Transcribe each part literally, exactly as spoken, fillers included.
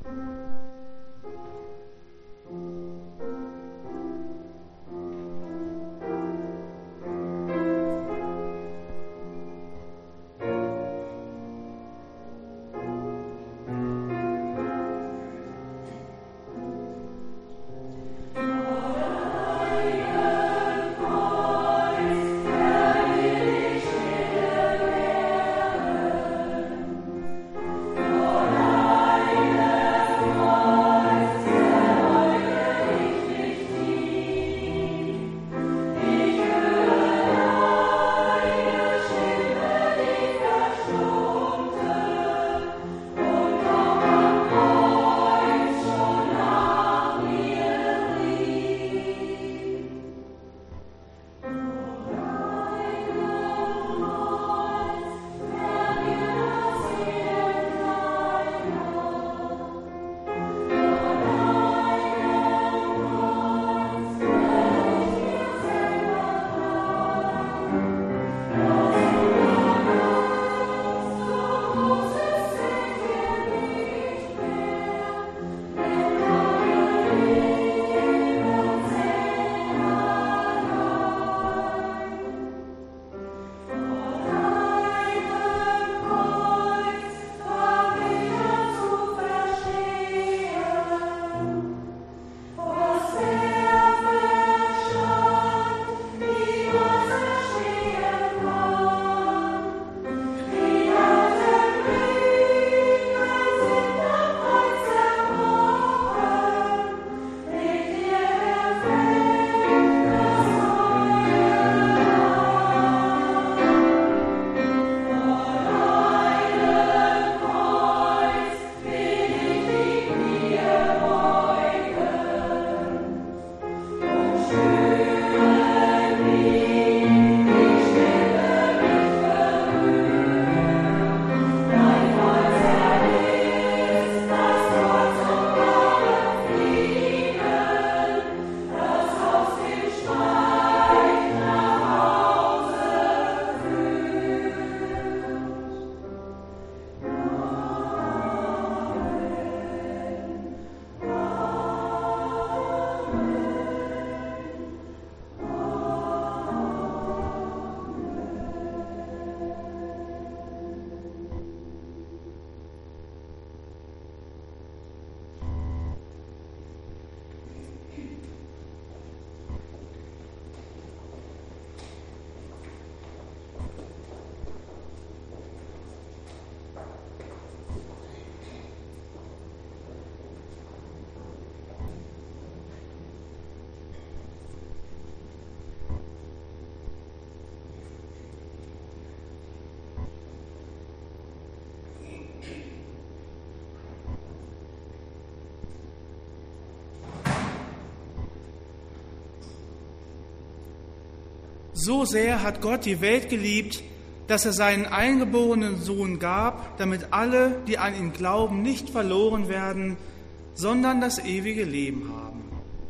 So sehr hat Gott die Welt geliebt, dass er seinen eingeborenen Sohn gab, damit alle, die an ihn glauben, nicht verloren werden, sondern das ewige Leben haben.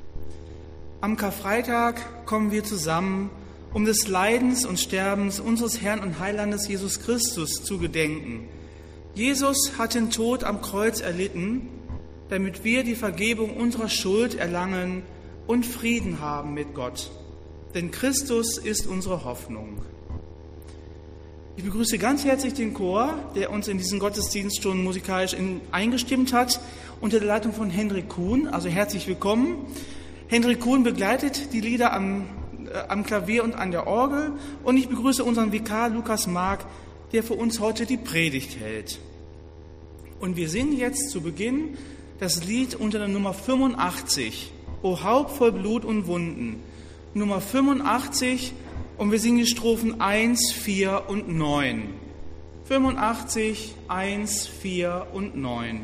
Am Karfreitag kommen wir zusammen, um des Leidens und Sterbens unseres Herrn und Heilandes Jesus Christus zu gedenken. Jesus hat den Tod am Kreuz erlitten, damit wir die Vergebung unserer Schuld erlangen und Frieden haben mit Gott. Denn Christus ist unsere Hoffnung. Ich begrüße ganz herzlich den Chor, der uns in diesen Gottesdienst schon musikalisch in, eingestimmt hat, unter der Leitung von Hendrik Kuhn. Also herzlich willkommen. Hendrik Kuhn begleitet die Lieder am, äh, am Klavier und an der Orgel. Und ich begrüße unseren Vikar Lukas Mark, der für uns heute die Predigt hält. Und wir singen jetzt zu Beginn das Lied unter der Nummer fünfundachtzig, O Haupt voll Blut und Wunden. Nummer fünfundachtzig, und wir singen die Strophen eins, vier und neun. fünfundachtzig, eins, vier und neun.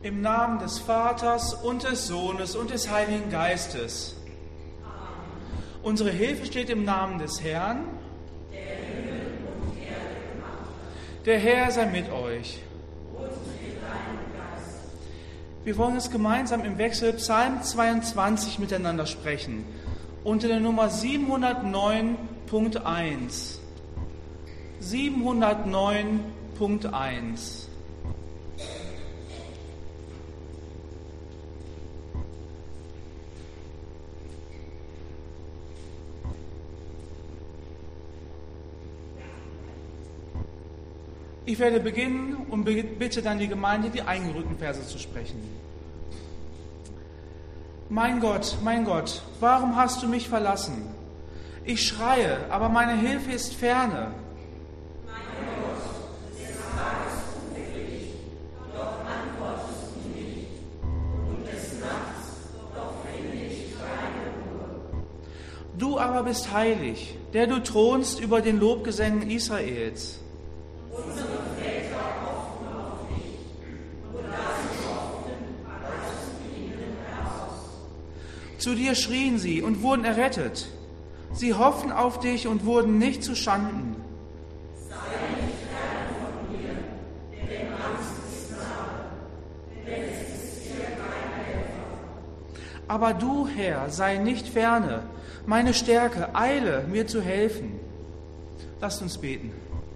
Im Namen des Vaters und des Sohnes und des Heiligen Geistes. Amen. Unsere Hilfe steht im Namen des Herrn. Der Himmel und Erde gemacht hat. Der Herr sei mit euch. Und mit deinem Geist. Wir wollen jetzt gemeinsam im Wechsel Psalm zweiundzwanzig miteinander sprechen. Unter der Nummer siebenhundertneun Punkt eins. siebenhundertneun Punkt eins. Ich werde beginnen und bitte dann die Gemeinde, die eingerückten Verse zu sprechen. Mein Gott, mein Gott, warum hast du mich verlassen? Ich schreie, aber meine Hilfe ist ferne. Mein Gott, des Tages unwillig, doch antwortest du nicht, und des Nachts, doch finde ich keine Ruhe. Du aber bist heilig, der du thronst über den Lobgesängen Israels. Unsere Väter hofften auf dich, und da sie hofften, reißest du ihnen heraus. Zu dir schrien sie und wurden errettet. Sie hofften auf dich und wurden nicht zu Schanden. Sei nicht fern von mir, denn Angst ist nahe, denn es ist dir kein Helfer. Aber du, Herr, sei nicht ferne, meine Stärke, eile, mir zu helfen. Lasst uns beten.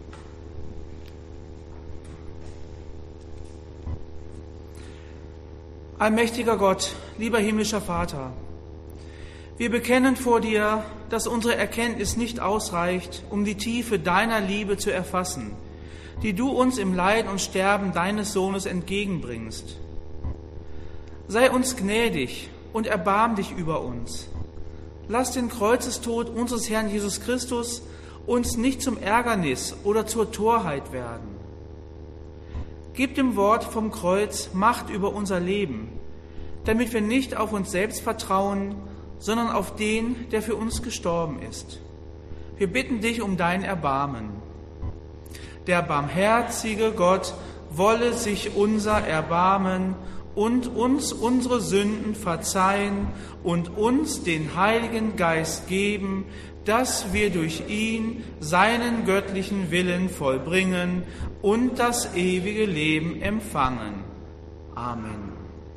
Allmächtiger Gott, lieber himmlischer Vater, wir bekennen vor dir, dass unsere Erkenntnis nicht ausreicht, um die Tiefe deiner Liebe zu erfassen, die du uns im Leiden und Sterben deines Sohnes entgegenbringst. Sei uns gnädig und erbarm dich über uns. Lass den Kreuzestod unseres Herrn Jesus Christus uns nicht zum Ärgernis oder zur Torheit werden. Gib dem Wort vom Kreuz Macht über unser Leben, damit wir nicht auf uns selbst vertrauen, sondern auf den, der für uns gestorben ist. Wir bitten dich um dein Erbarmen. Der barmherzige Gott wolle sich unser erbarmen und uns unsere Sünden verzeihen und uns den Heiligen Geist geben, dass wir durch ihn seinen göttlichen Willen vollbringen und das ewige Leben empfangen. Amen.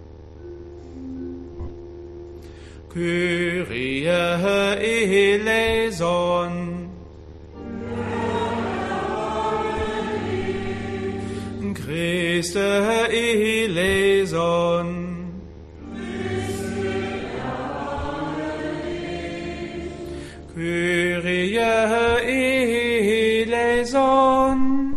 Kyrie eleison. Christe eleison. Kyrie eleison.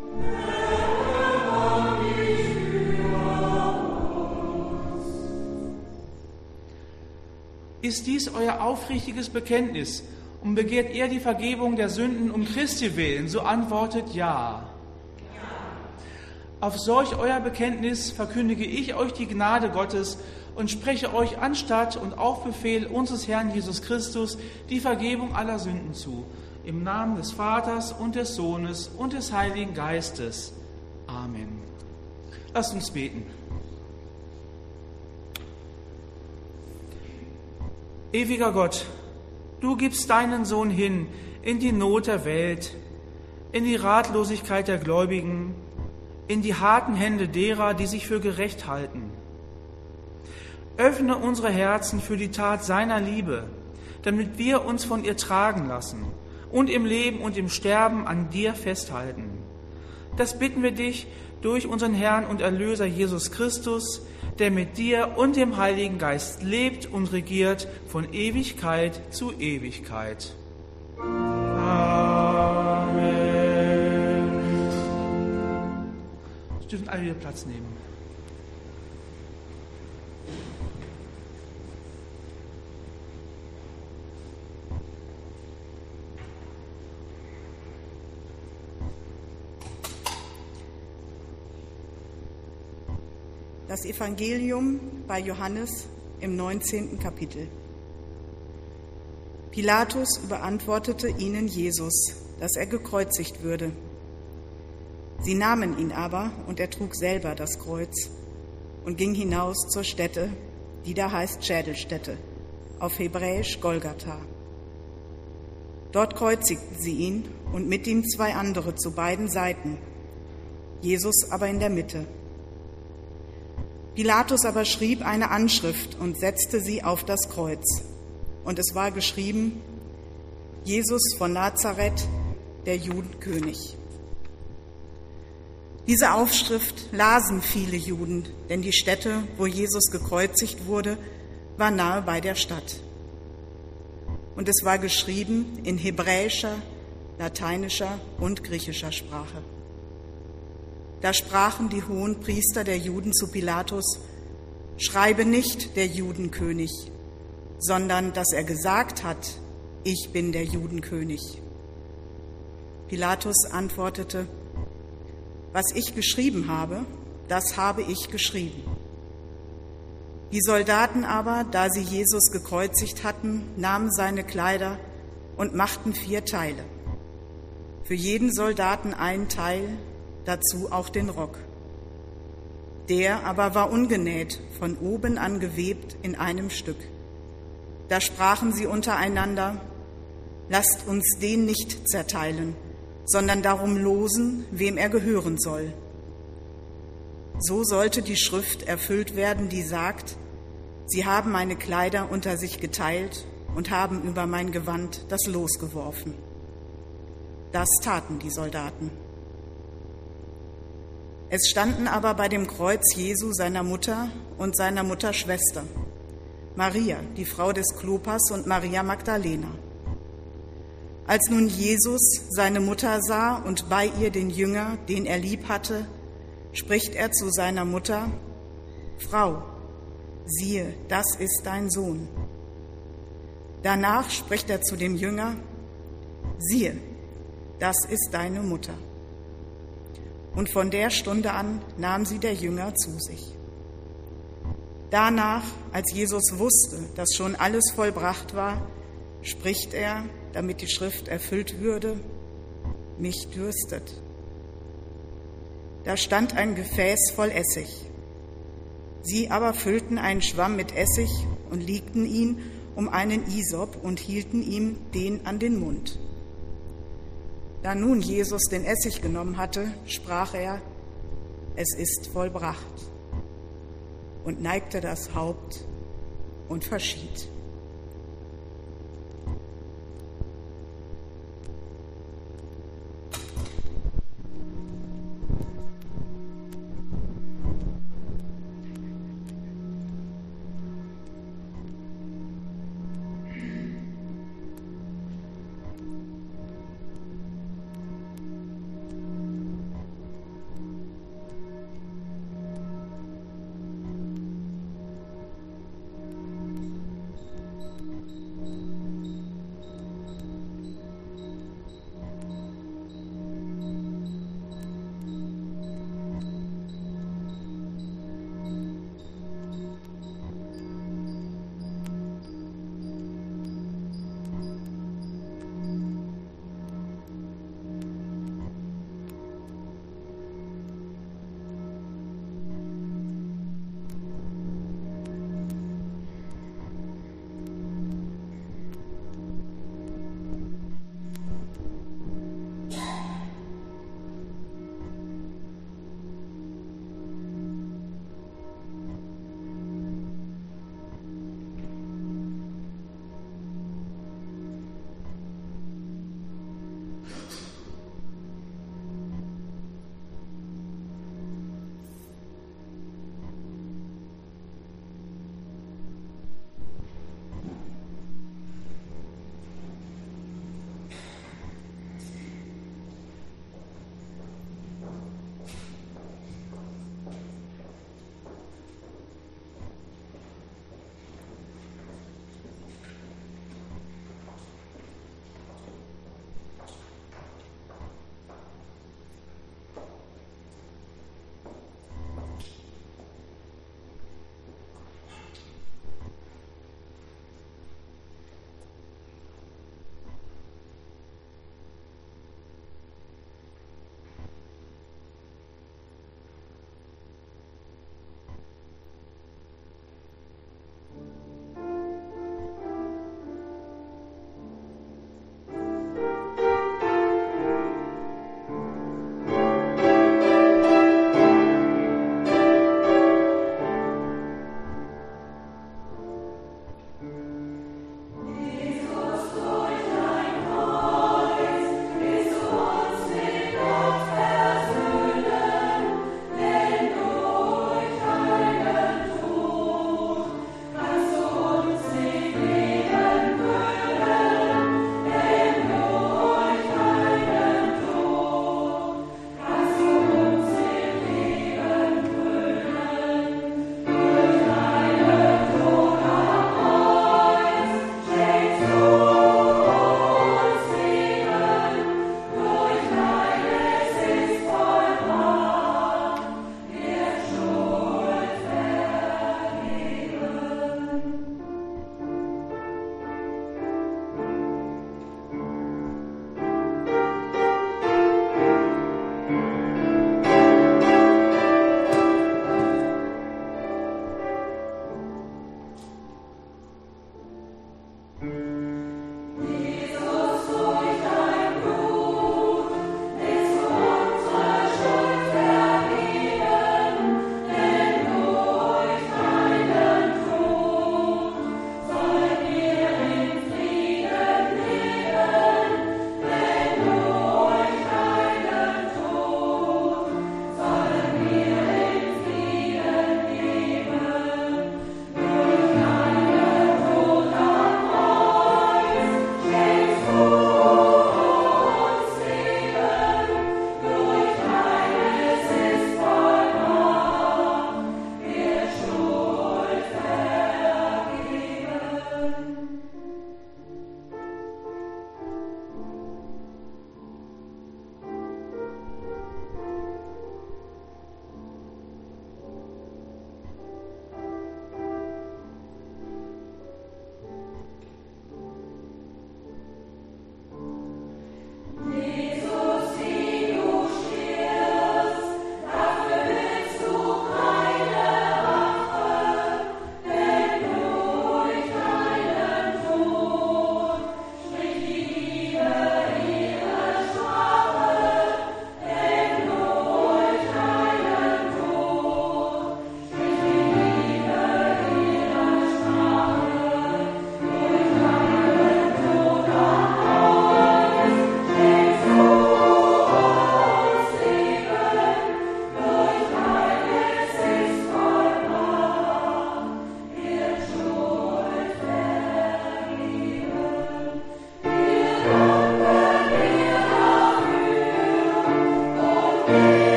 Ist dies euer aufrichtiges Bekenntnis und begehrt ihr die Vergebung der Sünden um Christi willen, so antwortet ja. Ja. Auf solch euer Bekenntnis verkündige ich euch die Gnade Gottes und spreche euch anstatt und auf Befehl unseres Herrn Jesus Christus die Vergebung aller Sünden zu. Im Namen des Vaters und des Sohnes und des Heiligen Geistes. Amen. Lasst uns beten. Ewiger Gott, du gibst deinen Sohn hin in die Not der Welt, in die Ratlosigkeit der Gläubigen, in die harten Hände derer, die sich für gerecht halten. Öffne unsere Herzen für die Tat seiner Liebe, damit wir uns von ihr tragen lassen und im Leben und im Sterben an dir festhalten. Das bitten wir dich durch unseren Herrn und Erlöser Jesus Christus, der mit dir und dem Heiligen Geist lebt und regiert von Ewigkeit zu Ewigkeit. Amen. Sie dürfen alle wieder Platz nehmen. Das Evangelium bei Johannes im neunzehnten Kapitel. Pilatus überantwortete ihnen Jesus, dass er gekreuzigt würde. Sie nahmen ihn aber, und er trug selber das Kreuz und ging hinaus zur Stätte, die da heißt Schädelstätte, auf Hebräisch Golgatha. Dort kreuzigten sie ihn und mit ihm zwei andere zu beiden Seiten, Jesus aber in der Mitte. Pilatus aber schrieb eine Anschrift und setzte sie auf das Kreuz. Und es war geschrieben: Jesus von Nazareth, der Judenkönig. Diese Aufschrift lasen viele Juden, denn die Stätte, wo Jesus gekreuzigt wurde, war nahe bei der Stadt. Und es war geschrieben in hebräischer, lateinischer und griechischer Sprache. Da sprachen die hohen Priester der Juden zu Pilatus: Schreibe nicht der Judenkönig, sondern dass er gesagt hat: Ich bin der Judenkönig. Pilatus antwortete: Was ich geschrieben habe, das habe ich geschrieben. Die Soldaten aber, da sie Jesus gekreuzigt hatten, nahmen seine Kleider und machten vier Teile. Für jeden Soldaten ein Teil, dazu auch den Rock. Der aber war ungenäht, von oben an gewebt in einem Stück. Da sprachen sie untereinander: Lasst uns den nicht zerteilen, sondern darum losen, wem er gehören soll. So sollte die Schrift erfüllt werden, die sagt: Sie haben meine Kleider unter sich geteilt und haben über mein Gewand das Los geworfen. Das taten die Soldaten. Es standen aber bei dem Kreuz Jesu seiner Mutter und seiner Mutter Schwester, Maria, die Frau des Klopas, und Maria Magdalena. Als nun Jesus seine Mutter sah und bei ihr den Jünger, den er lieb hatte, spricht er zu seiner Mutter: Frau, siehe, das ist dein Sohn. Danach spricht er zu dem Jünger: Siehe, das ist deine Mutter. Und von der Stunde an nahm sie der Jünger zu sich. Danach, als Jesus wusste, dass schon alles vollbracht war, spricht er, damit die Schrift erfüllt würde: Mich dürstet. Da stand ein Gefäß voll Essig. Sie aber füllten einen Schwamm mit Essig und legten ihn um einen Isop und hielten ihm den an den Mund. Da nun Jesus den Essig genommen hatte, sprach er: Es ist vollbracht, und neigte das Haupt und verschied.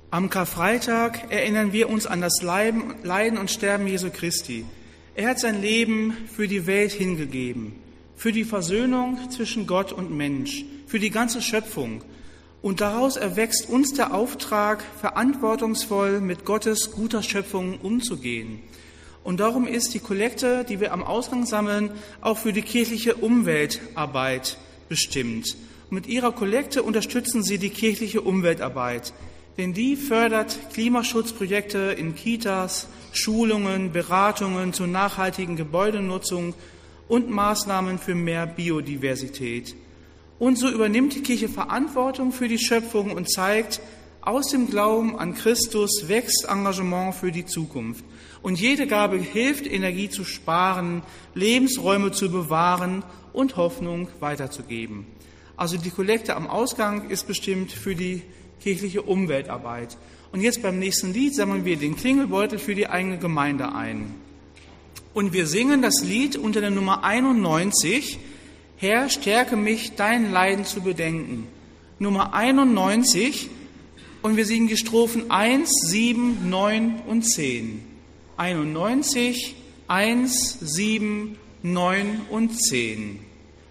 Am Karfreitag erinnern wir uns an das Leiden und Sterben Jesu Christi. Er hat sein Leben für die Welt hingegeben, für die Versöhnung zwischen Gott und Mensch, für die ganze Schöpfung. Und daraus erwächst uns der Auftrag, verantwortungsvoll mit Gottes guter Schöpfung umzugehen. Und darum ist die Kollekte, die wir am Ausgang sammeln, auch für die kirchliche Umweltarbeit bestimmt. Und mit ihrer Kollekte unterstützen sie die kirchliche Umweltarbeit, denn die fördert Klimaschutzprojekte in Kitas, Schulungen, Beratungen zur nachhaltigen Gebäudenutzung und Maßnahmen für mehr Biodiversität. Und so übernimmt die Kirche Verantwortung für die Schöpfung und zeigt, aus dem Glauben an Christus wächst Engagement für die Zukunft. Und jede Gabe hilft, Energie zu sparen, Lebensräume zu bewahren und Hoffnung weiterzugeben. Also die Kollekte am Ausgang ist bestimmt für die kirchliche Umweltarbeit. Und jetzt beim nächsten Lied sammeln wir den Klingelbeutel für die eigene Gemeinde ein. Und wir singen das Lied unter der Nummer einundneunzig, Herr, stärke mich, dein Leiden zu bedenken. Nummer einundneunzig, und wir singen die Strophen eins, sieben, neun und zehn. einundneunzig, eins, sieben, neun und zehn.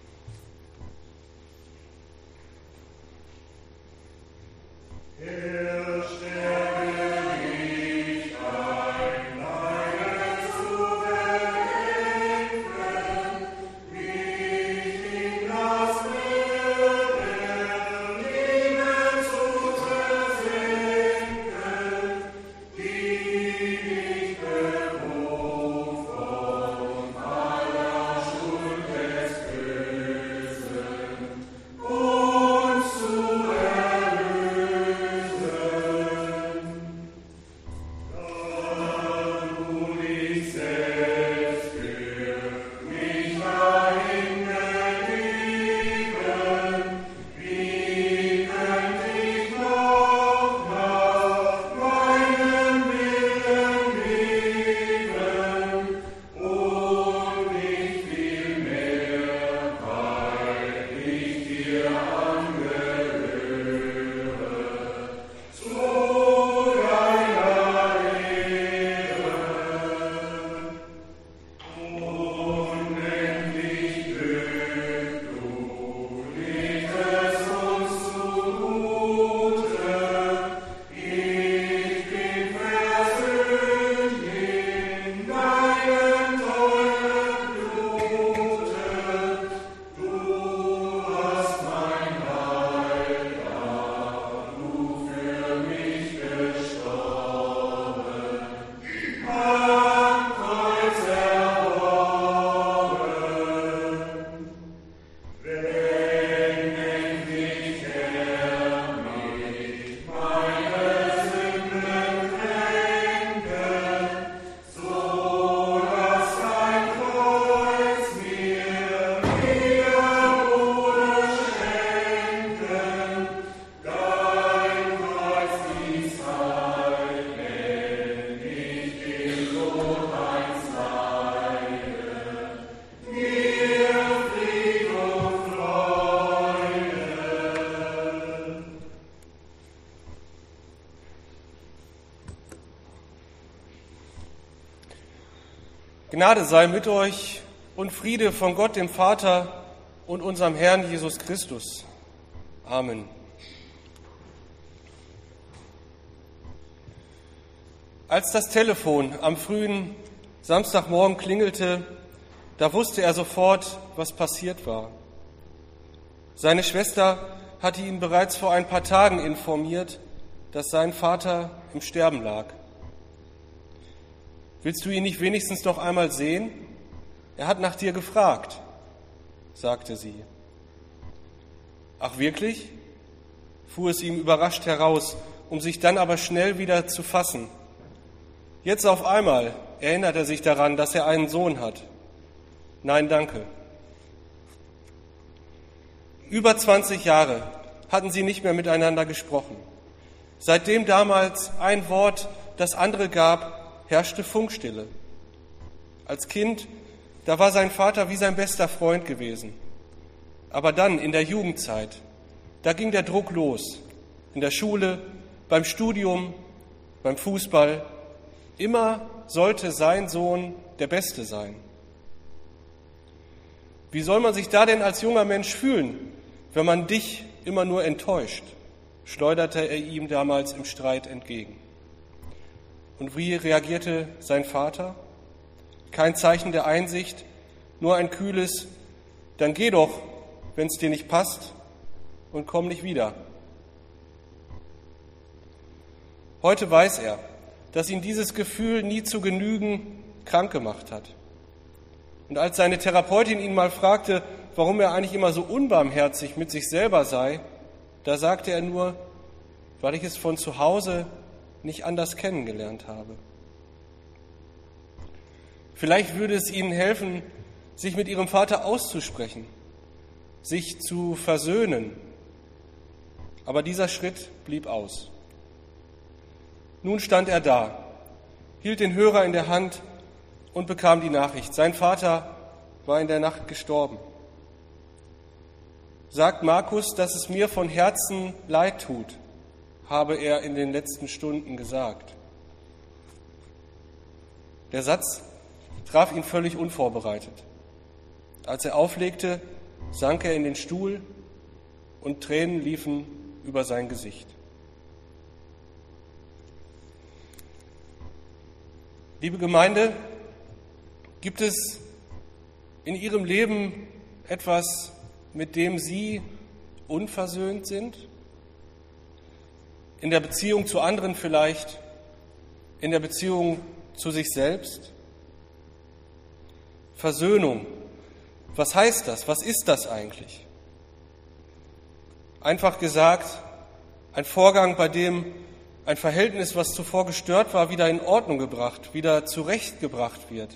Gnade sei mit euch und Friede von Gott, dem Vater und unserem Herrn Jesus Christus. Amen. Als das Telefon am frühen Samstagmorgen klingelte, da wusste er sofort, was passiert war. Seine Schwester hatte ihn bereits vor ein paar Tagen informiert, dass sein Vater im Sterben lag. Willst du ihn nicht wenigstens noch einmal sehen? Er hat nach dir gefragt, sagte sie. Ach wirklich? Fuhr es ihm überrascht heraus, um sich dann aber schnell wieder zu fassen. Jetzt auf einmal erinnert er sich daran, dass er einen Sohn hat. Nein, danke. Über zwanzig Jahre hatten sie nicht mehr miteinander gesprochen. Seitdem damals ein Wort das andere gab, herrschte Funkstille. Als Kind, da war sein Vater wie sein bester Freund gewesen. Aber dann, in der Jugendzeit, da ging der Druck los. In der Schule, beim Studium, beim Fußball. Immer sollte sein Sohn der Beste sein. Wie soll man sich da denn als junger Mensch fühlen, wenn man dich immer nur enttäuscht, schleuderte er ihm damals im Streit entgegen. Und wie reagierte sein Vater? Kein Zeichen der Einsicht, nur ein kühles, dann geh doch, wenn es dir nicht passt, und komm nicht wieder. Heute weiß er, dass ihn dieses Gefühl nie zu Genügen krank gemacht hat. Und als seine Therapeutin ihn mal fragte, warum er eigentlich immer so unbarmherzig mit sich selber sei, da sagte er nur, weil ich es von zu Hause nicht anders kennengelernt habe. Vielleicht würde es Ihnen helfen, sich mit Ihrem Vater auszusprechen, sich zu versöhnen. Aber dieser Schritt blieb aus. Nun stand er da, hielt den Hörer in der Hand und bekam die Nachricht. Sein Vater war in der Nacht gestorben. Sagt Markus, dass es mir von Herzen leid tut, habe er in den letzten Stunden gesagt. Der Satz traf ihn völlig unvorbereitet. Als er auflegte, sank er in den Stuhl und Tränen liefen über sein Gesicht. Liebe Gemeinde, gibt es in Ihrem Leben etwas, mit dem Sie unversöhnt sind? In der Beziehung zu anderen vielleicht, in der Beziehung zu sich selbst? Versöhnung, was heißt das? Was ist das eigentlich? Einfach gesagt, ein Vorgang, bei dem ein Verhältnis, was zuvor gestört war, wieder in Ordnung gebracht, wieder zurechtgebracht wird.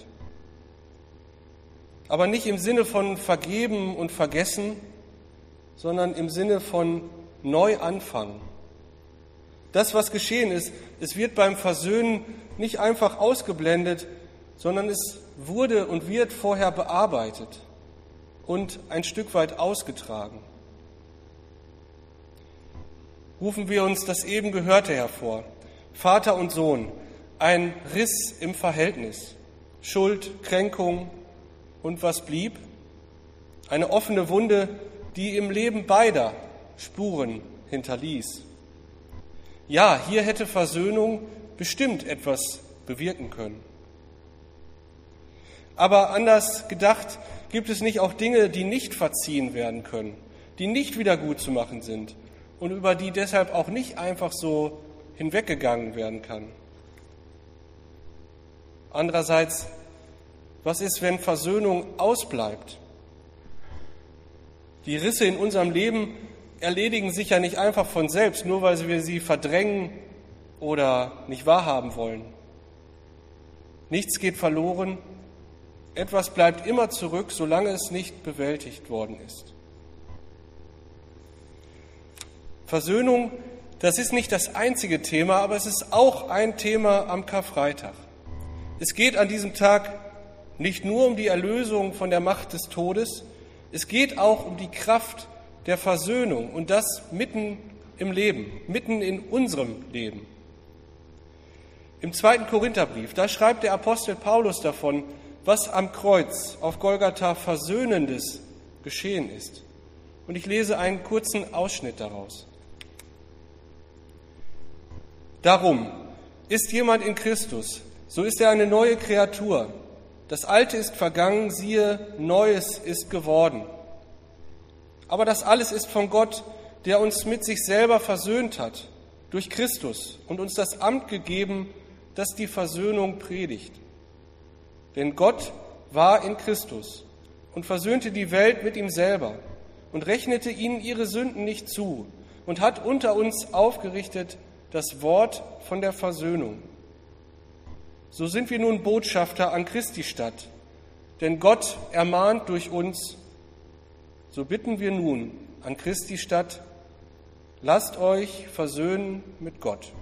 Aber nicht im Sinne von vergeben und vergessen, sondern im Sinne von Neuanfang. Das, was geschehen ist, es wird beim Versöhnen nicht einfach ausgeblendet, sondern es wurde und wird vorher bearbeitet und ein Stück weit ausgetragen. Rufen wir uns das eben Gehörte hervor. Vater und Sohn, ein Riss im Verhältnis, Schuld, Kränkung und was blieb? Eine offene Wunde, die im Leben beider Spuren hinterließ. Ja, hier hätte Versöhnung bestimmt etwas bewirken können. Aber anders gedacht, gibt es nicht auch Dinge, die nicht verziehen werden können, die nicht wieder gut zu machen sind und über die deshalb auch nicht einfach so hinweggegangen werden kann? Andererseits, was ist, wenn Versöhnung ausbleibt? Die Risse in unserem Leben erledigen sich ja nicht einfach von selbst, nur weil wir sie verdrängen oder nicht wahrhaben wollen. Nichts geht verloren, etwas bleibt immer zurück, solange es nicht bewältigt worden ist. Versöhnung, das ist nicht das einzige Thema, aber es ist auch ein Thema am Karfreitag. Es geht an diesem Tag nicht nur um die Erlösung von der Macht des Todes, es geht auch um die Kraft der Versöhnung und das mitten im Leben, mitten in unserem Leben. Im zweiten Korintherbrief, da schreibt der Apostel Paulus davon, was am Kreuz auf Golgatha Versöhnendes geschehen ist. Und ich lese einen kurzen Ausschnitt daraus. Darum, ist jemand in Christus, so ist er eine neue Kreatur. Das Alte ist vergangen, siehe, Neues ist geworden. Aber das alles ist von Gott, der uns mit sich selber versöhnt hat, durch Christus und uns das Amt gegeben, das die Versöhnung predigt. Denn Gott war in Christus und versöhnte die Welt mit ihm selber und rechnete ihnen ihre Sünden nicht zu und hat unter uns aufgerichtet das Wort von der Versöhnung. So sind wir nun Botschafter an Christi statt, denn Gott ermahnt durch uns. So bitten wir nun an Christi statt, lasst euch versöhnen mit Gott.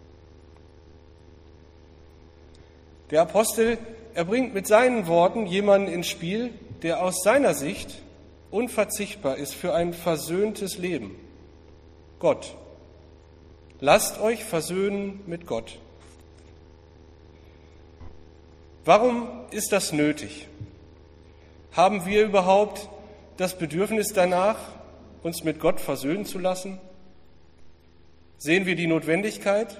Der Apostel, er bringt mit seinen Worten jemanden ins Spiel, der aus seiner Sicht unverzichtbar ist für ein versöhntes Leben. Gott. lasst euch versöhnen mit Gott. Warum ist das nötig? Haben wir überhaupt das Bedürfnis danach, uns mit Gott versöhnen zu lassen? Sehen wir die Notwendigkeit?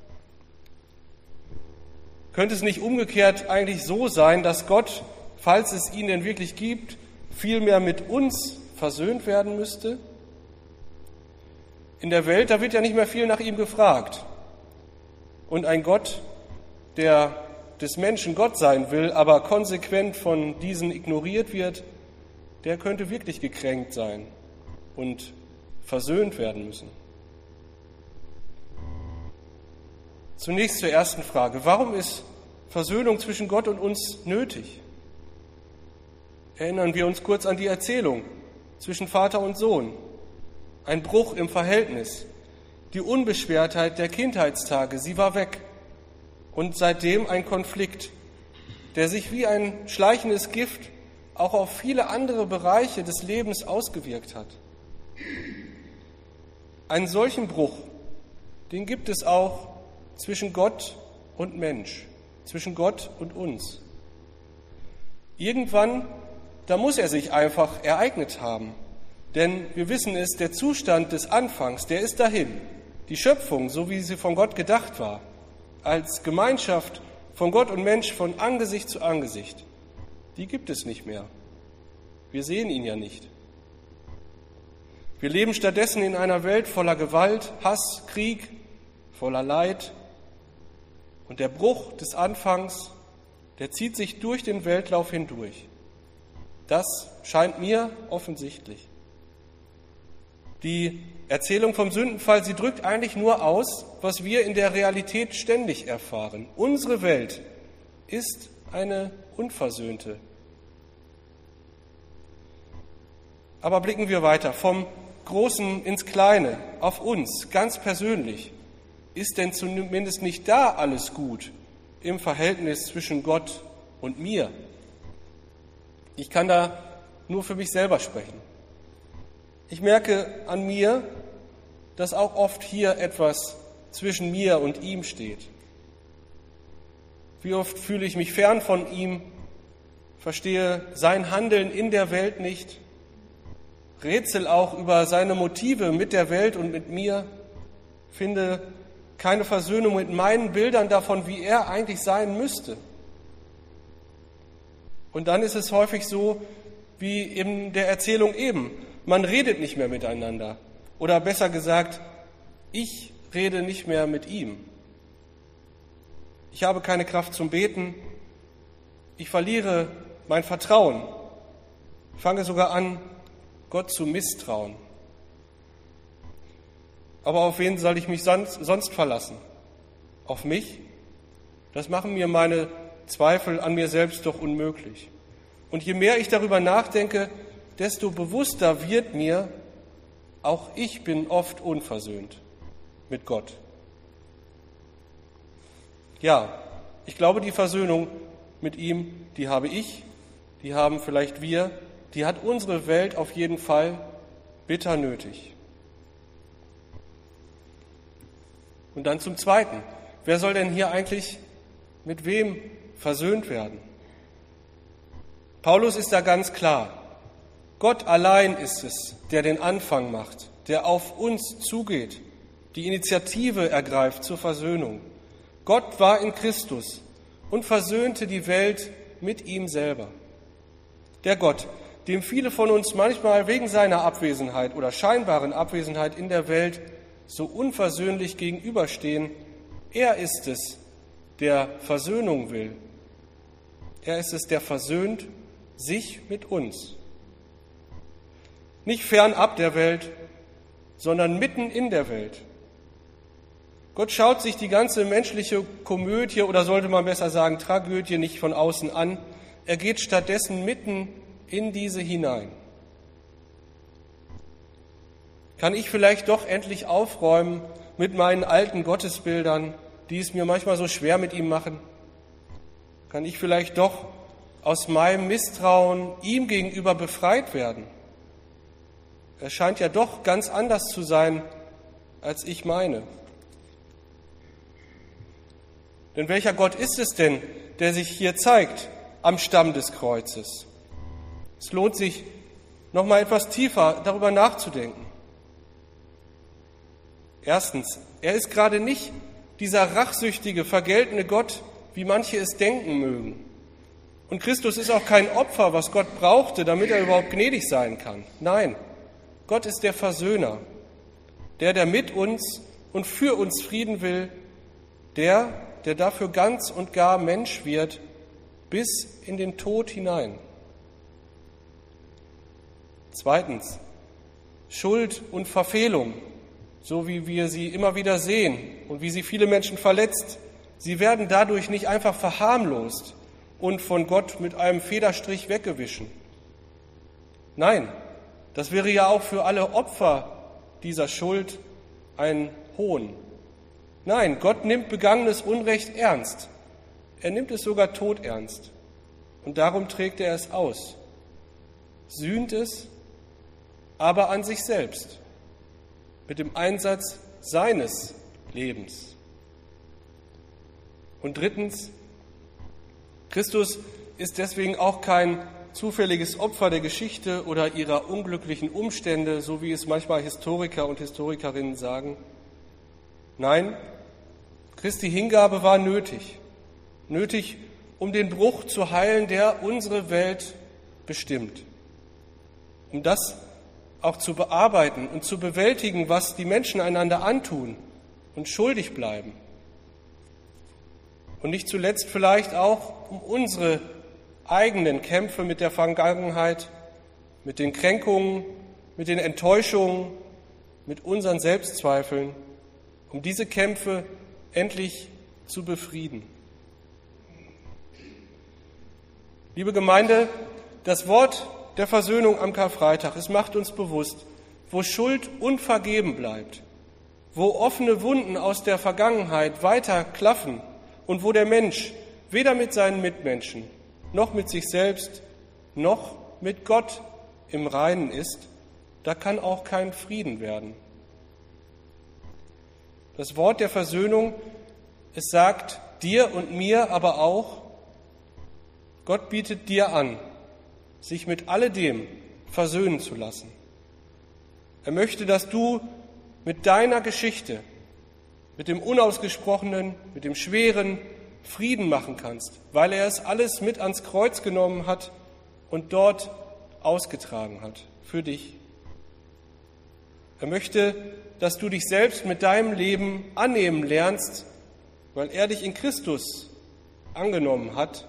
Könnte es nicht umgekehrt eigentlich so sein, dass Gott, falls es ihn denn wirklich gibt, vielmehr mit uns versöhnt werden müsste? In der Welt, da wird ja nicht mehr viel nach ihm gefragt. Und ein Gott, der des Menschen Gott sein will, aber konsequent von diesen ignoriert wird, der könnte wirklich gekränkt sein und versöhnt werden müssen. Zunächst zur ersten Frage. Warum ist Versöhnung zwischen Gott und uns nötig? Erinnern wir uns kurz an die Erzählung zwischen Vater und Sohn. Ein Bruch im Verhältnis. Die Unbeschwertheit der Kindheitstage, sie war weg. Und seitdem ein Konflikt, der sich wie ein schleichendes Gift auch auf viele andere Bereiche des Lebens ausgewirkt hat. Einen solchen Bruch, den gibt es auch zwischen Gott und Mensch, zwischen Gott und uns. Irgendwann, da muss er sich einfach ereignet haben. Denn wir wissen es, der Zustand des Anfangs, der ist dahin. Die Schöpfung, so wie sie von Gott gedacht war, als Gemeinschaft von Gott und Mensch von Angesicht zu Angesicht, die gibt es nicht mehr. Wir sehen ihn ja nicht. Wir leben stattdessen in einer Welt voller Gewalt, Hass, Krieg, voller Leid. Und der Bruch des Anfangs, der zieht sich durch den Weltlauf hindurch. Das scheint mir offensichtlich. Die Erzählung vom Sündenfall, sie drückt eigentlich nur aus, was wir in der Realität ständig erfahren. Unsere Welt ist eine unversöhnte. Aber blicken wir weiter, vom Großen ins Kleine, auf uns, ganz persönlich. Ist denn zumindest nicht da alles gut im Verhältnis zwischen Gott und mir? Ich kann da nur für mich selber sprechen. Ich merke an mir, dass auch oft hier etwas zwischen mir und ihm steht. Wie oft fühle ich mich fern von ihm, verstehe sein Handeln in der Welt nicht, rätsel auch über seine Motive mit der Welt und mit mir, finde keine Versöhnung mit meinen Bildern davon, wie er eigentlich sein müsste. Und dann ist es häufig so, wie in der Erzählung eben, man redet nicht mehr miteinander. Oder besser gesagt, ich rede nicht mehr mit ihm. Ich habe keine Kraft zum Beten. Ich verliere mein Vertrauen. Ich fange sogar an, Gott zu misstrauen. Aber auf wen soll ich mich sonst, sonst verlassen? Auf mich? Das machen mir meine Zweifel an mir selbst doch unmöglich. Und je mehr ich darüber nachdenke, desto bewusster wird mir, auch ich bin oft unversöhnt mit Gott. Ja, ich glaube, die Versöhnung mit ihm, die habe ich, die haben vielleicht wir, die hat unsere Welt auf jeden Fall bitter nötig. Und dann zum Zweiten. Wer soll denn hier eigentlich mit wem versöhnt werden? Paulus ist da ganz klar. Gott allein ist es, der den Anfang macht, der auf uns zugeht, die Initiative ergreift zur Versöhnung. Gott war in Christus und versöhnte die Welt mit ihm selber. Der Gott, dem viele von uns manchmal wegen seiner Abwesenheit oder scheinbaren Abwesenheit in der Welt so unversöhnlich gegenüberstehen, er ist es, der Versöhnung will. Er ist es, der versöhnt sich mit uns. Nicht fernab der Welt, sondern mitten in der Welt. Gott schaut sich die ganze menschliche Komödie oder sollte man besser sagen Tragödie nicht von außen an. Er geht stattdessen mitten in diese hinein. Kann ich vielleicht doch endlich aufräumen mit meinen alten Gottesbildern, die es mir manchmal so schwer mit ihm machen? Kann ich vielleicht doch aus meinem Misstrauen ihm gegenüber befreit werden? Er scheint ja doch ganz anders zu sein, als ich meine. Denn welcher Gott ist es denn, der sich hier zeigt am Stamm des Kreuzes? Es lohnt sich, noch mal etwas tiefer darüber nachzudenken. Erstens, er ist gerade nicht dieser rachsüchtige, vergeltende Gott, wie manche es denken mögen. Und Christus ist auch kein Opfer, was Gott brauchte, damit er überhaupt gnädig sein kann. Nein, Gott ist der Versöhner, der, der mit uns und für uns Frieden will, der, der dafür ganz und gar Mensch wird, bis in den Tod hinein. Zweitens, Schuld und Verfehlung, so wie wir sie immer wieder sehen und wie sie viele Menschen verletzt, sie werden dadurch nicht einfach verharmlost und von Gott mit einem Federstrich weggewischt. Nein, das wäre ja auch für alle Opfer dieser Schuld ein Hohn. Nein, Gott nimmt begangenes Unrecht ernst. Er nimmt es sogar todernst. Und darum trägt er es aus. Sühnt es, aber an sich selbst, mit dem Einsatz seines Lebens. Und drittens, Christus ist deswegen auch kein zufälliges Opfer der Geschichte oder ihrer unglücklichen Umstände, so wie es manchmal Historiker und Historikerinnen sagen. Nein, Christi Hingabe war nötig. Nötig, um den Bruch zu heilen, der unsere Welt bestimmt. Um das auch zu bearbeiten und zu bewältigen, was die Menschen einander antun und schuldig bleiben. Und nicht zuletzt vielleicht auch um unsere eigenen Kämpfe mit der Vergangenheit, mit den Kränkungen, mit den Enttäuschungen, mit unseren Selbstzweifeln, um diese Kämpfe endlich zu befrieden. Liebe Gemeinde, das Wort der Versöhnung am Karfreitag, es macht uns bewusst, wo Schuld unvergeben bleibt, wo offene Wunden aus der Vergangenheit weiter klaffen und wo der Mensch weder mit seinen Mitmenschen noch mit sich selbst noch mit Gott im Reinen ist, da kann auch kein Frieden werden. Das Wort der Versöhnung, es sagt dir und mir aber auch, Gott bietet dir an, sich mit alledem versöhnen zu lassen. Er möchte, dass du mit deiner Geschichte, mit dem Unausgesprochenen, mit dem Schweren Frieden machen kannst, weil er es alles mit ans Kreuz genommen hat und dort ausgetragen hat für dich. Er möchte, dass du dich selbst mit deinem Leben annehmen lernst, weil er dich in Christus angenommen hat.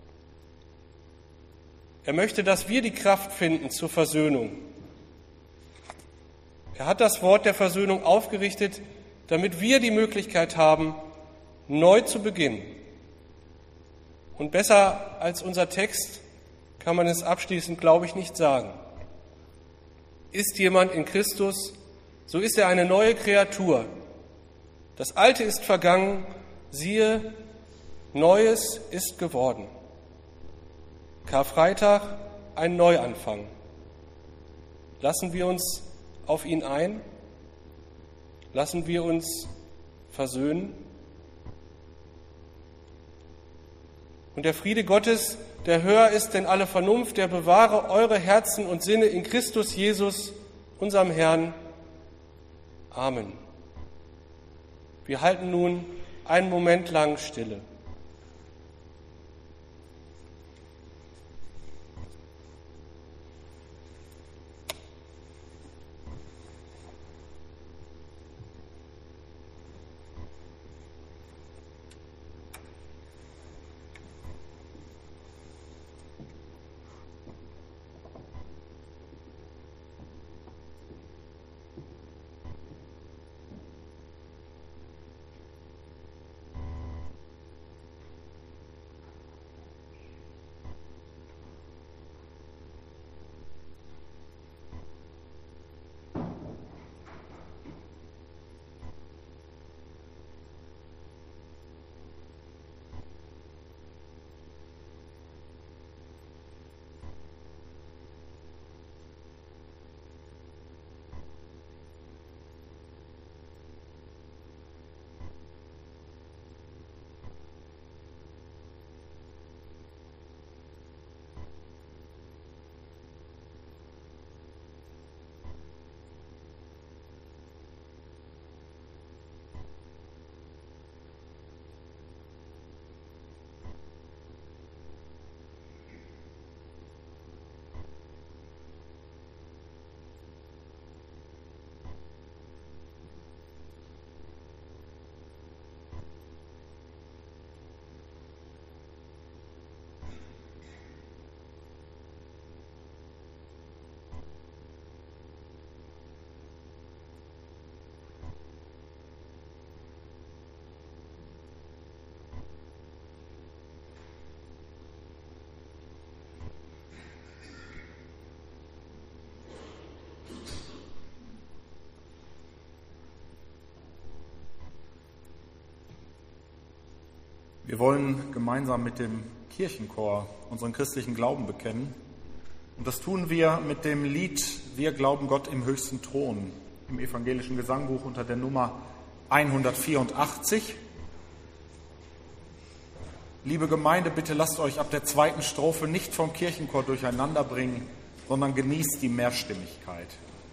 Er möchte, dass wir die Kraft finden zur Versöhnung. Er hat das Wort der Versöhnung aufgerichtet, damit wir die Möglichkeit haben, neu zu beginnen. Und besser als unser Text kann man es abschließend, glaube ich, nicht sagen. Ist jemand in Christus, so ist er eine neue Kreatur. Das Alte ist vergangen, siehe, Neues ist geworden. Karfreitag, ein Neuanfang. Lassen wir uns auf ihn ein? Lassen wir uns versöhnen? Und der Friede Gottes, der höher ist denn alle Vernunft, der bewahre eure Herzen und Sinne in Christus Jesus, unserem Herrn. Amen. Wir halten nun einen Moment lang Stille. Wir wollen gemeinsam mit dem Kirchenchor unseren christlichen Glauben bekennen. Und das tun wir mit dem Lied Wir glauben Gott im höchsten Thron im evangelischen Gesangbuch unter der Nummer hundertvierundachtzig. Liebe Gemeinde, bitte lasst euch ab der zweiten Strophe nicht vom Kirchenchor durcheinander bringen, sondern genießt die Mehrstimmigkeit.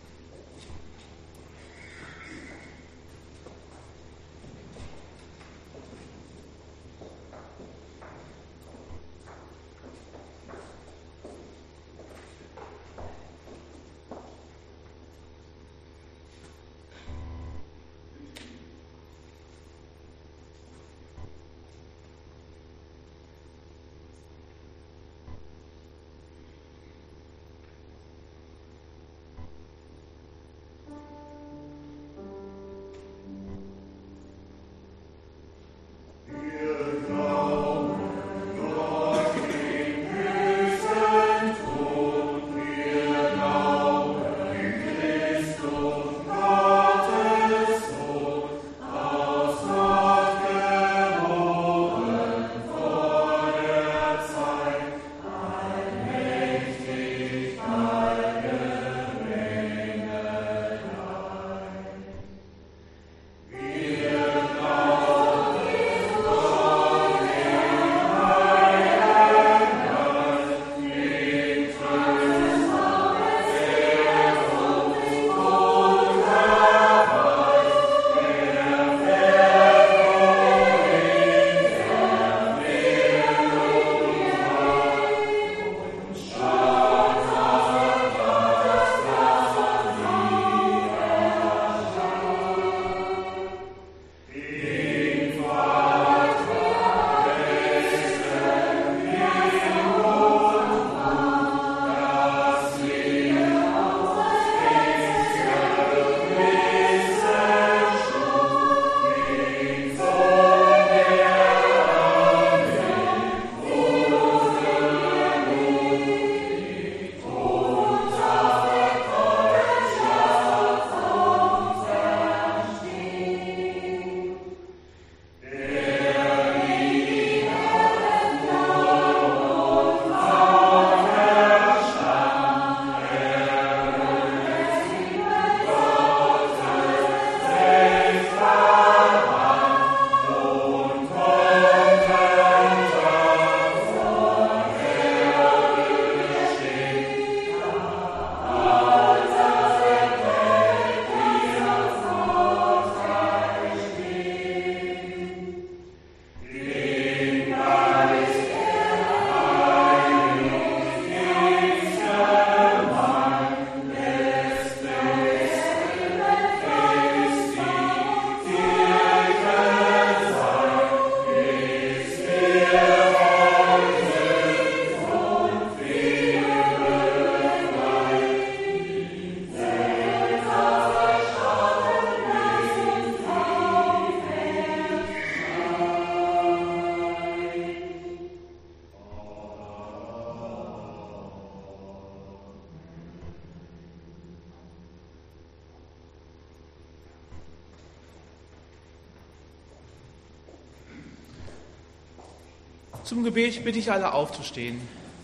Zum Gebet bitte ich alle aufzustehen.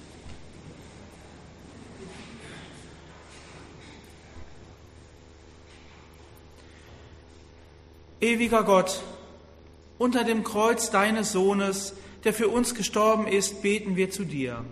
Ewiger Gott, unter dem Kreuz deines Sohnes, der für uns gestorben ist, beten wir zu dir.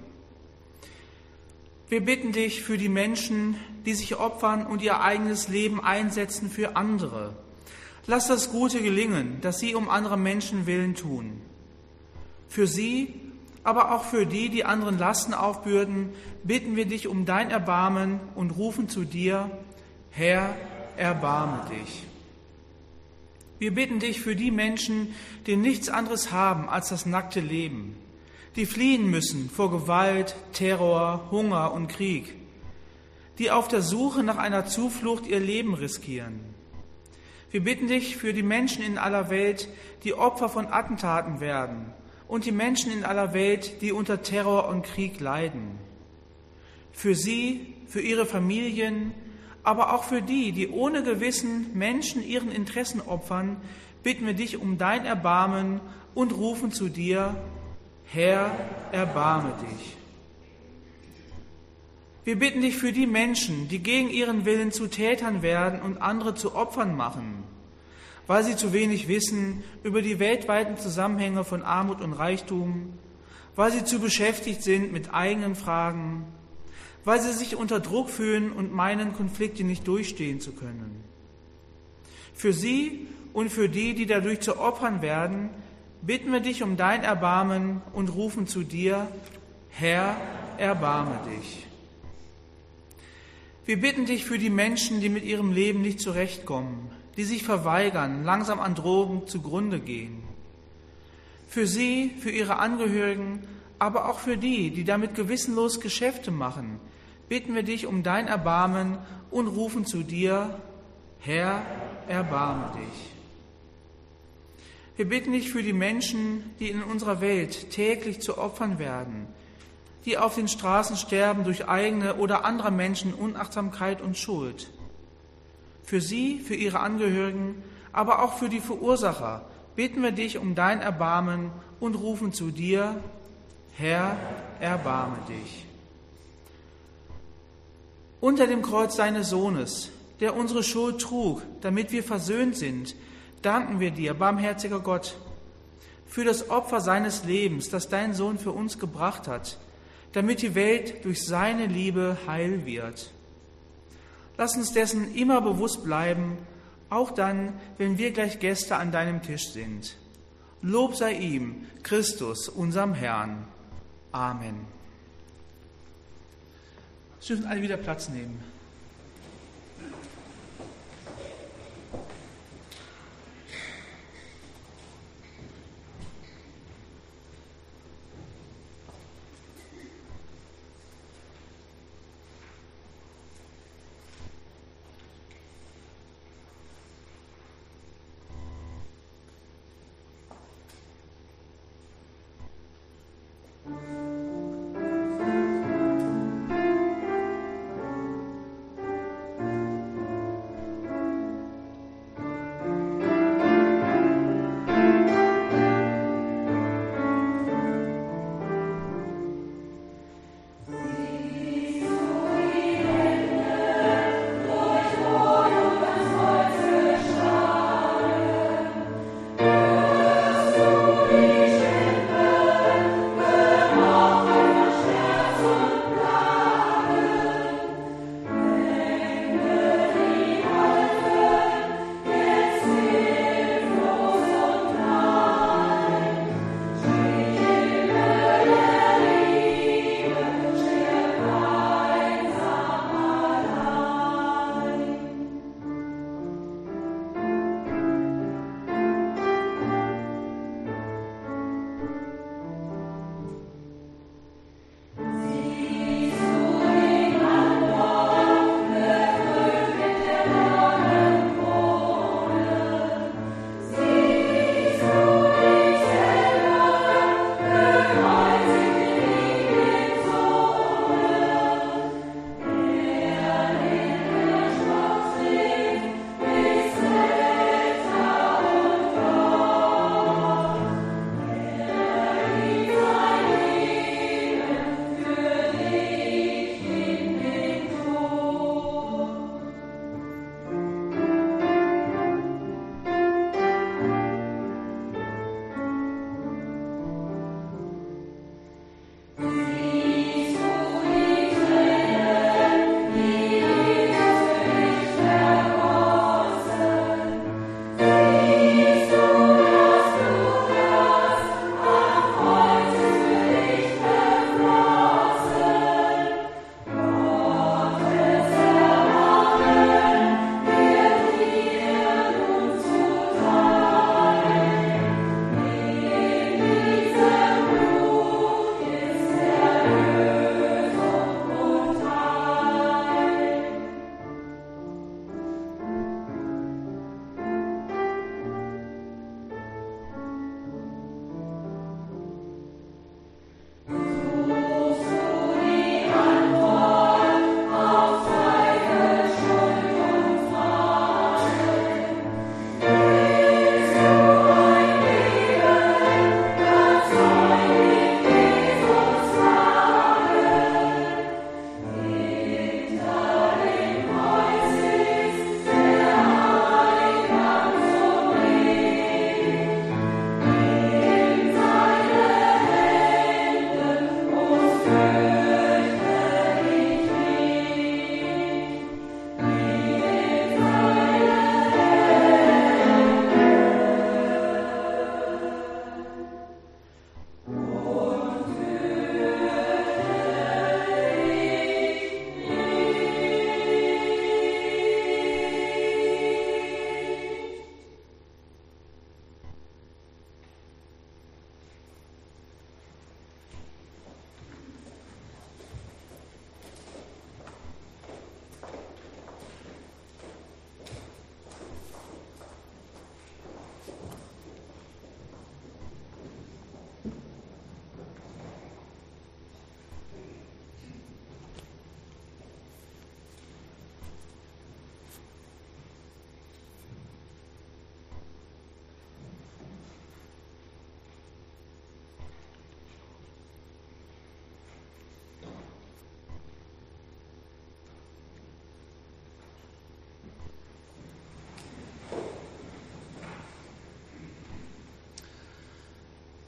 Wir bitten dich für die Menschen, die sich opfern und ihr eigenes Leben einsetzen für andere. Lass das Gute gelingen, das sie um andere Menschen willen tun. Für sie, aber auch für die, die anderen Lasten aufbürden, bitten wir dich um dein Erbarmen und rufen zu dir, Herr, erbarme dich. Wir bitten dich für die Menschen, die nichts anderes haben als das nackte Leben, die fliehen müssen vor Gewalt, Terror, Hunger und Krieg, die auf der Suche nach einer Zuflucht ihr Leben riskieren. Wir bitten dich für die Menschen in aller Welt, die Opfer von Attentaten werden, und die Menschen in aller Welt, die unter Terror und Krieg leiden. Für sie, für ihre Familien, aber auch für die, die ohne Gewissen Menschen ihren Interessen opfern, bitten wir dich um dein Erbarmen und rufen zu dir, Herr, erbarme dich. Wir bitten dich für die Menschen, die gegen ihren Willen zu Tätern werden und andere zu Opfern machen, weil sie zu wenig wissen über die weltweiten Zusammenhänge von Armut und Reichtum, weil sie zu beschäftigt sind mit eigenen Fragen, weil sie sich unter Druck fühlen und meinen, Konflikte nicht durchstehen zu können. Für sie und für die, die dadurch zu Opfern werden, bitten wir dich um dein Erbarmen und rufen zu dir, Herr, erbarme dich. Wir bitten dich für die Menschen, die mit ihrem Leben nicht zurechtkommen, die sich verweigern, langsam an Drogen zugrunde gehen. Für sie, für ihre Angehörigen, aber auch für die, die damit gewissenlos Geschäfte machen, bitten wir dich um dein Erbarmen und rufen zu dir, Herr, erbarme dich. Wir bitten dich für die Menschen, die in unserer Welt täglich zu Opfern werden, die auf den Straßen sterben durch eigene oder anderer Menschen Unachtsamkeit und Schuld. Für sie, für ihre Angehörigen, aber auch für die Verursacher bitten wir dich um dein Erbarmen und rufen zu dir, Herr, erbarme dich. Unter dem Kreuz deines Sohnes, der unsere Schuld trug, damit wir versöhnt sind, danken wir dir, barmherziger Gott, für das Opfer seines Lebens, das dein Sohn für uns gebracht hat, damit die Welt durch seine Liebe heil wird. Lass uns dessen immer bewusst bleiben, auch dann, wenn wir gleich Gäste an deinem Tisch sind. Lob sei ihm, Christus, unserem Herrn. Amen. Sie dürfen alle wieder Platz nehmen.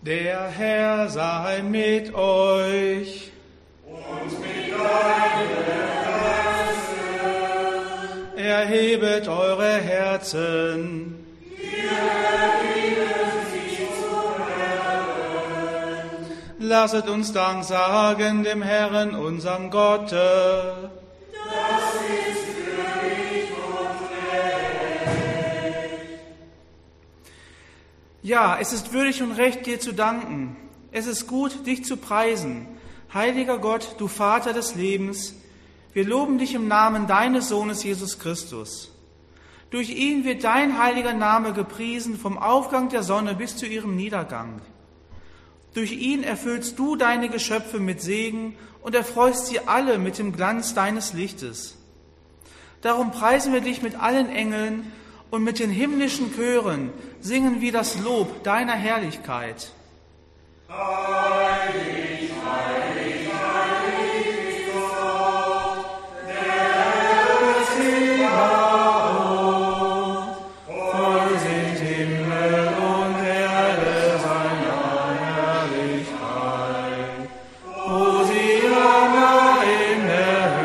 Der Herr sei mit euch. Und mit deinem Geiste. Erhebet eure Herzen. Wir erheben sie zum Herrn. Lasset uns Dank sagen dem Herrn, unserem Gott. Das ist würdig und recht. Ja, es ist würdig und recht, dir zu danken. Es ist gut, dich zu preisen. Heiliger Gott, du Vater des Lebens, wir loben dich im Namen deines Sohnes Jesus Christus. Durch ihn wird dein heiliger Name gepriesen vom Aufgang der Sonne bis zu ihrem Niedergang. Durch ihn erfüllst du deine Geschöpfe mit Segen und erfreust sie alle mit dem Glanz deines Lichtes. Darum preisen wir dich mit allen Engeln und mit den himmlischen Chören singen wir das Lob deiner Herrlichkeit. Heilig, heilig, heilig ist Gott, der Zebaoth. Voll sind Himmel und Erde seiner Herrlichkeit. Hosianna in der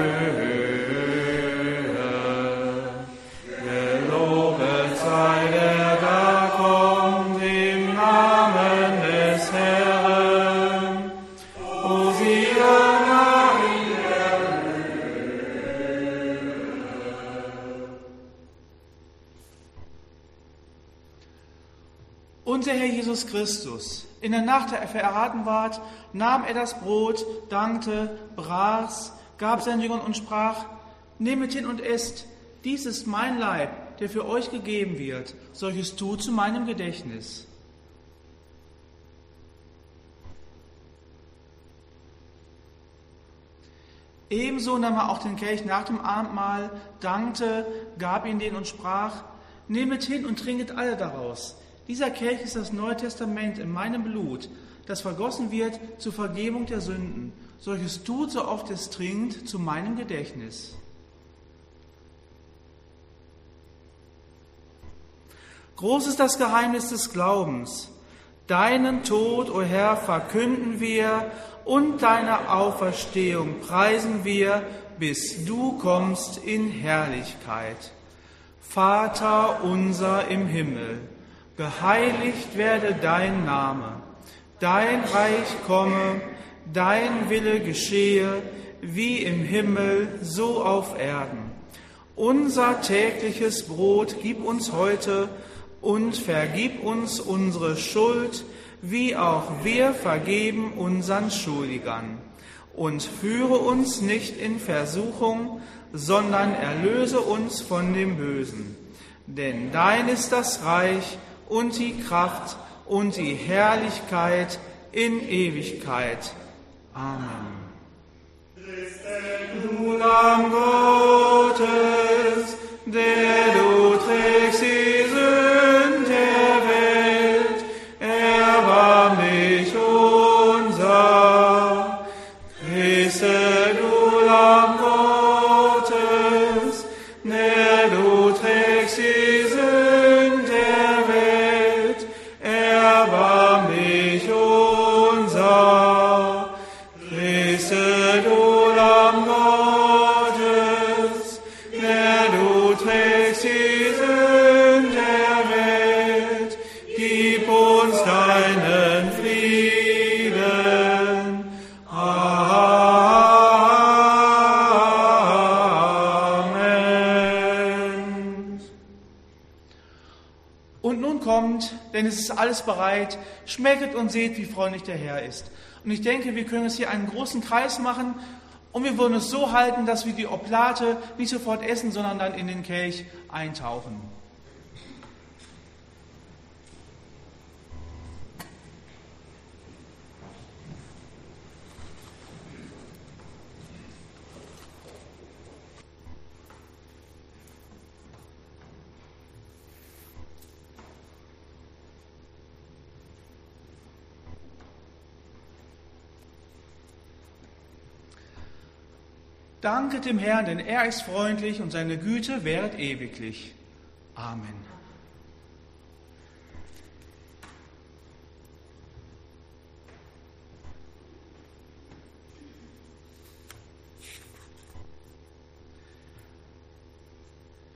Höhe. Gelobet sei der da kommt im Namen des Herrn. Hosianna in der Höhe. Unser Herr Jesus Christus, in der Nacht, da er verraten ward, nahm er das Brot, dankte, brach's, gab seinen Jüngern und sprach: Nehmet hin und esst, dies ist mein Leib, der für euch gegeben wird, solches tut zu meinem Gedächtnis. Ebenso nahm er auch den Kelch nach dem Abendmahl, dankte, gab ihn denen und sprach: Nehmet hin und trinket alle daraus. Dieser Kelch ist das Neue Testament in meinem Blut, das vergossen wird zur Vergebung der Sünden. Solches tut, so oft es trinkt, zu meinem Gedächtnis. Groß ist das Geheimnis des Glaubens. Deinen Tod, o Herr, verkünden wir und deine Auferstehung preisen wir, bis du kommst in Herrlichkeit. Vater unser im Himmel, geheiligt werde dein Name, dein Reich komme, dein Wille geschehe, wie im Himmel, so auf Erden. Unser tägliches Brot gib uns heute und vergib uns unsere Schuld, wie auch wir vergeben unseren Schuldigern. Und führe uns nicht in Versuchung, sondern erlöse uns von dem Bösen. Denn dein ist das Reich und die Kraft und die Herrlichkeit in Ewigkeit. Amen. Du Lamm Gottes, der du trägst die Sünden der Welt, erbarm dich unser. Christe, du Lamm Gottes, der du trägst die Sünden der Welt, erbarm dich unser. Christe, du Lamm Gottes, der du trägst die Sünden der Welt, gib uns deinen Frieden. Amen. Und nun kommt, denn es ist alles bereit, schmecket und seht, wie freundlich der Herr ist. Und ich denke, wir können es hier einen großen Kreis machen und wir wollen es so halten, dass wir die Oblate nicht sofort essen, sondern dann in den Kelch eintauchen. Danket dem Herrn, denn er ist freundlich und seine Güte währet ewiglich. Amen.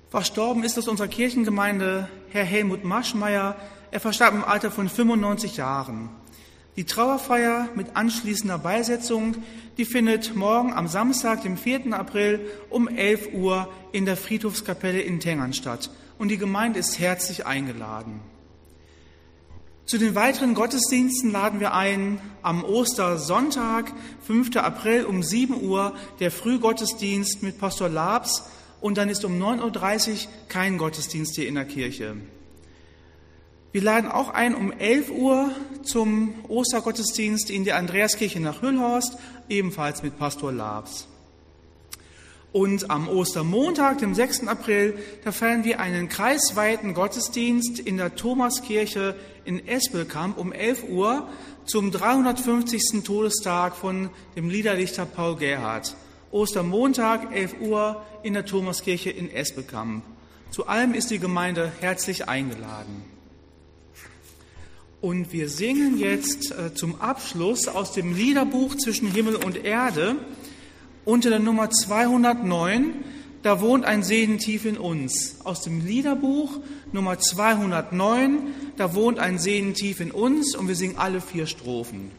Verstorben ist aus unserer Kirchengemeinde Herr Helmut Maschmeyer. Er verstarb im Alter von fünfundneunzig Jahren. Die Trauerfeier mit anschließender Beisetzung, die findet morgen am Samstag, dem vierten April um elf Uhr in der Friedhofskapelle in Tengern statt. Und die Gemeinde ist herzlich eingeladen. Zu den weiteren Gottesdiensten laden wir ein, am Ostersonntag, fünften April um sieben Uhr, der Frühgottesdienst mit Pastor Labs, und dann ist um neun Uhr dreißig kein Gottesdienst hier in der Kirche. Wir laden auch ein um elf Uhr zum Ostergottesdienst in der Andreaskirche nach Hüllhorst, ebenfalls mit Pastor Labs. Und am Ostermontag, dem sechsten April, da feiern wir einen kreisweiten Gottesdienst in der Thomaskirche in Espelkamp um elf Uhr zum dreihundertfünfzigsten Todestag von dem Liederdichter Paul Gerhardt. Ostermontag, elf Uhr in der Thomaskirche in Espelkamp. Zu allem ist die Gemeinde herzlich eingeladen. Und wir singen jetzt äh, zum Abschluss aus dem Liederbuch Zwischen Himmel und Erde unter der Nummer zweihundertneun, Da wohnt ein Segen tief in uns. Aus dem Liederbuch Nummer zweihundertneun, Da wohnt ein Segen tief in uns, und wir singen alle vier Strophen.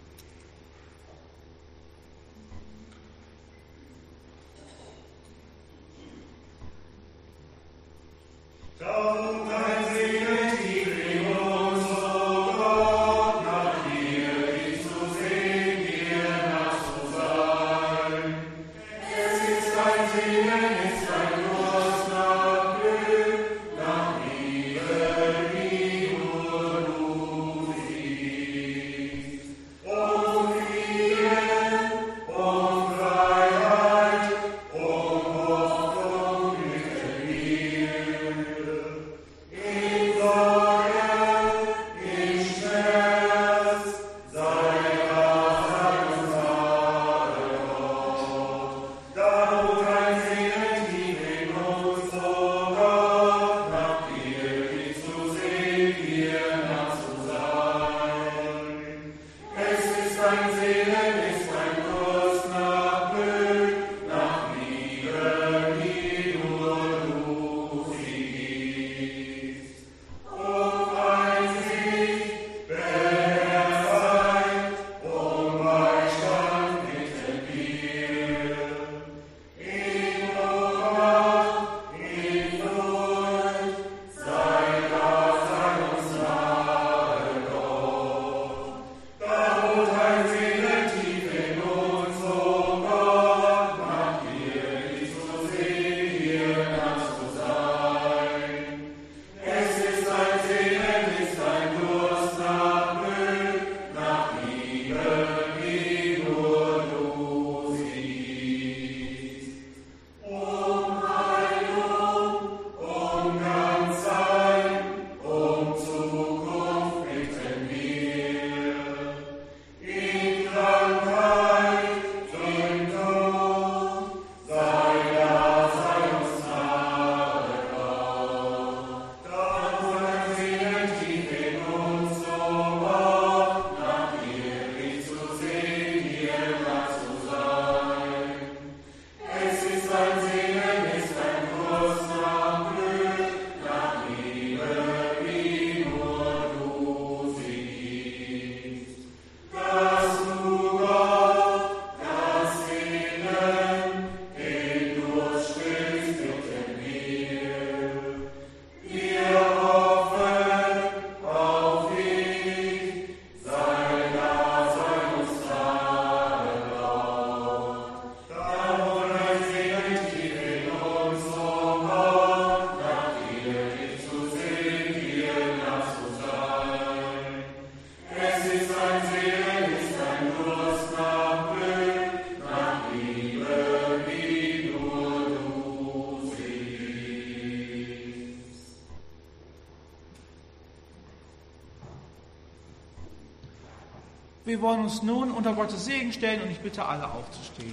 Wir wollen uns nun unter Gottes Segen stellen, und ich bitte alle aufzustehen.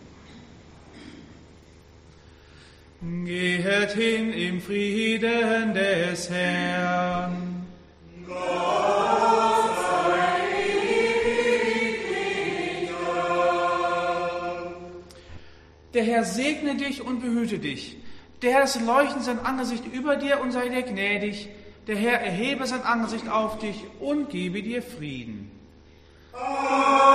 Gehet hin im Frieden des Herrn. Gott sei dir. Der Herr segne dich und behüte dich. Der Herr lasse leuchten sein Angesicht über dir und sei dir gnädig. Der Herr erhebe sein Angesicht auf dich und gebe dir Frieden. Amen.